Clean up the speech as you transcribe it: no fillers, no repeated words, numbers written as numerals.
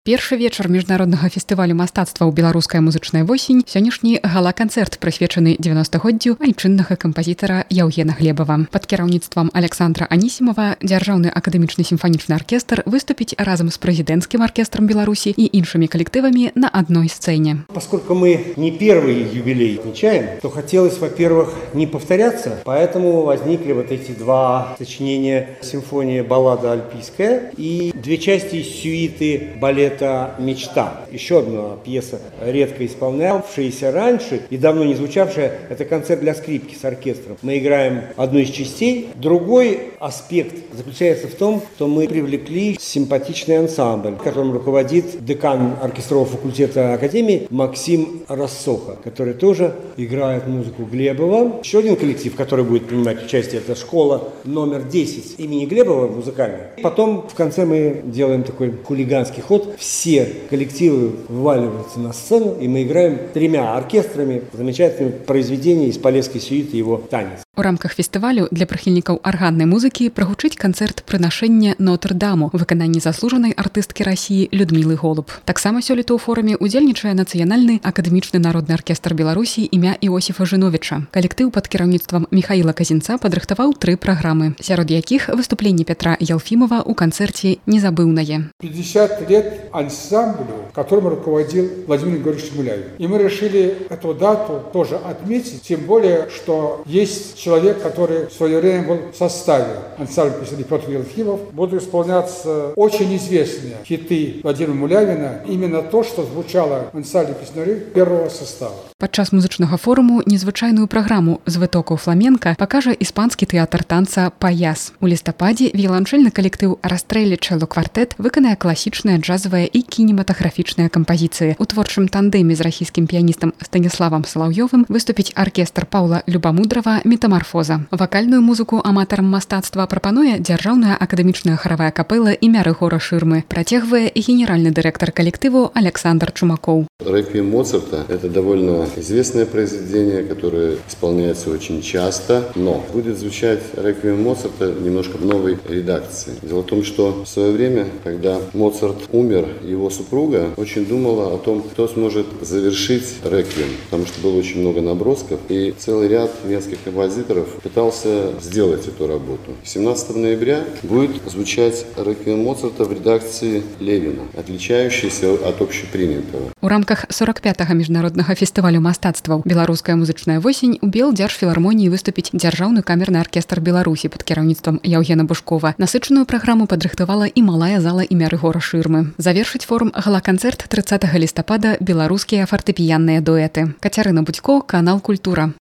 Першы вечар міжнароднага фестывалю мастацтва ў беларуская музычная восень, сённяшні гала-канцэрт прысвечаны 90-годдзю айчыннага кампазітара Яўгена Глебава. Пад кіраўніцтвам Александра Анісімова Дзяржаўны акадэмічны сімфанічны аркестр выступіць разам з прэзідэнцкім аркестрам Беларусі і іншымі калектывамі на одной сцэне. Поскольку мы не первый юбилей отмечаем, то хотелось, во-первых, не повторяться, поэтому возникли вот эти два сочинения: симфония «Баллада альпийская» и две части сюиты балета «Мечта». Еще одна пьеса, редко исполнявшаяся раньше и давно не звучавшая, это концерт для скрипки с оркестром. Мы играем одну из частей. Другой аспект заключается в том, что мы привлекли симпатичный ансамбль, которым руководит декан оркестрового факультета Академии Максим Рассоха, который тоже играет музыку Глебова. Еще один коллектив, который будет принимать участие, это школа номер 10 имени Глебова музыкальная. Потом в конце мы делаем такой хулиганский ход. Все коллективы вываливаются на сцену, и мы играем тремя оркестрами замечательные произведения из полесской сюиты его «Танец». У рамках фестывалю для прыхільнікаў арганнай музыкі прагучыць канцэрт прынашэння Нотр-Даму у выкананні заслужанай артысткі Расіі Людмілы Голуб. Таксама сёлета ў форуме удзельнічае Нацыянальны акадэмічны народны аркестр Беларусі імя Іосіфа Жыновіча. Калектыў пад кіраўніцтвам Міхаіла Казінца падрыхтаваў 3 праграмы, сярод якіх выступленне Петра Ялфімова ў канцэрце незабыўнае. 50 лет ансамблю, которым руководил Владимир Григорьевич Мулявин. И мы решили эту дату тоже отметить, тем более, что есть человек, который в свое время был в составе ансамбля писателей Петр Ялфимов. Будут исполняться очень известные хиты Владимира Мулявина, именно то, что звучало в ансамбле песняры первого состава. Падчас музычнага форуму незвычайную праграму з вытокаў фламенка пакажа іспанскі тэатр танца «Паяс». У лістападзе віяланчэльны калектыў «Растрэлі чэло квартэт» выканае класічныя, джазавыя і кінематаграфічныя кампазіцыі. У творчым тандеме з расійскім піяністам Станіславам Салаўёвым выступіць аркестр Паўла Любамудрава «Метамарфоза». Вакальную музыку аматарам мастацтва прапануе Дзяржаўная акадэмічная харавая капэла імя Рыгора Шырмы, працягвае генеральны дырэктар калектыву Александр Чумакоў. Реквием Моцарта – это довольно известное произведение, которое исполняется очень часто, но будет звучать реквием Моцарта немножко в новой редакции. Дело в том, что в свое время, когда Моцарт умер, его супруга очень думала о том, кто сможет завершить реквием, потому что было очень много набросков, и целый ряд венских композиторов пытался сделать эту работу. 17 ноября будет звучать реквием Моцарта в редакции Левина, отличающийся от общепринятого. У рамках 45-го міжнароднага фестывалю мастацтваў «Беларуская музычная восень» у Белдзяржфілармоніі выступіць Дзяржаўны камерны аркестр Беларусі пад кіраўніцтвам Яўгена Бушкова. Насычаную праграму падрыхтавала і малая зала імя Рыгора Шырмы. Завершыць форум гала-канцэрт 30 лістапада беларускія фартэпіянныя дуэты. Кацярына Будзько, канал «Культура».